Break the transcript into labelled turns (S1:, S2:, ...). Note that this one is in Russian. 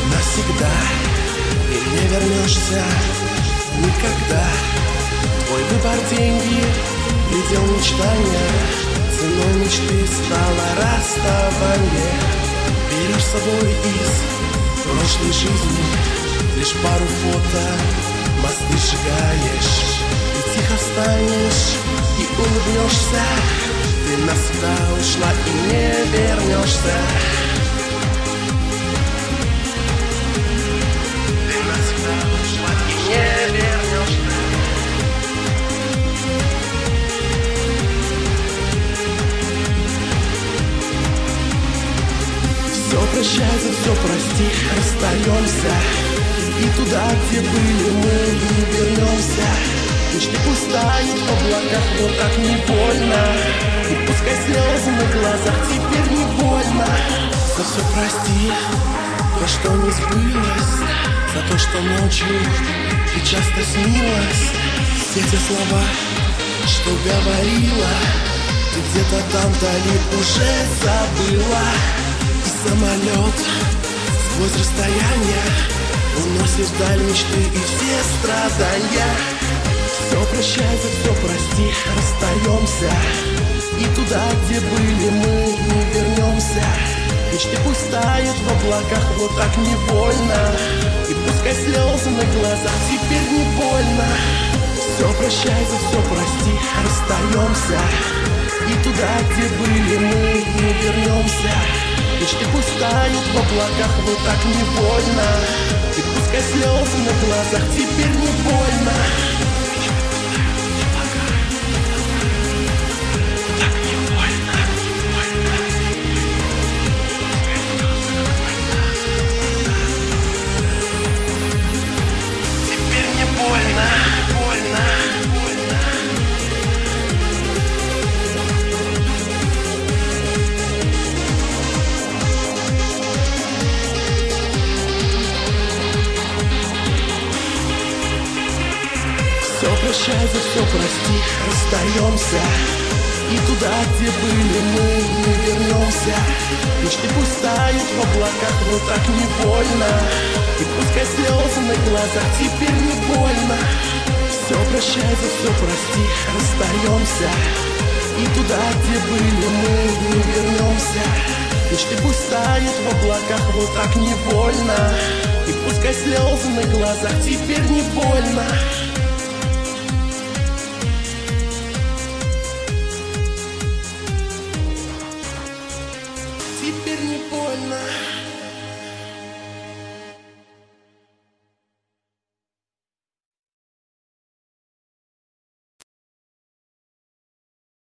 S1: навсегда, и не вернешься никогда. Твой выбор деньги, предел мечтания, ценой мечты стало расставание. Берешь с собой из прошлой жизни лишь пару фото, мосты сжигаешь, и тихо встанешь и улыбнешься. Ты навсегда ушла и не вернешься. Ты навсегда ушла и не вернешься. Все прощается, все прости, расстаемся. И туда, где были мы, не вернемся. Мечты пустают в облаках, но так не больно. И пускай слезы на глазах, теперь не больно. За все прости, то, что не сбылось, за то, что ночью и часто снилось. Все те слова, что говорила, ты где-то там вдали уже забыла. И самолет сквозь расстояние уносит вдаль мечты и все страдания. Все прощается, все прости, расстаемся. И туда, где были мы, не вернемся. Мечты пусть тают в облаках, но так не больно. И пускай слезы на глазах, теперь не больно. Все прощается, все прости, расстаемся. И туда, где были мы, не вернемся. Мечты пусть тают в облаках, но так не больно. И пускай слезы на глазах, теперь не больно. Все прощается, все прости, расстаемся. И туда, где были мы, не вернемся. Мечты пусть тают в облаках, но так не больно. И пускай слезы на глазах, теперь не больно. Все прощается, все прости, расстаемся. И туда, где были мы, не вернемся. Мечты пусть тают в облаках, но так не больно. И пускай слезы на глазах, теперь не больно. Теперь не больно.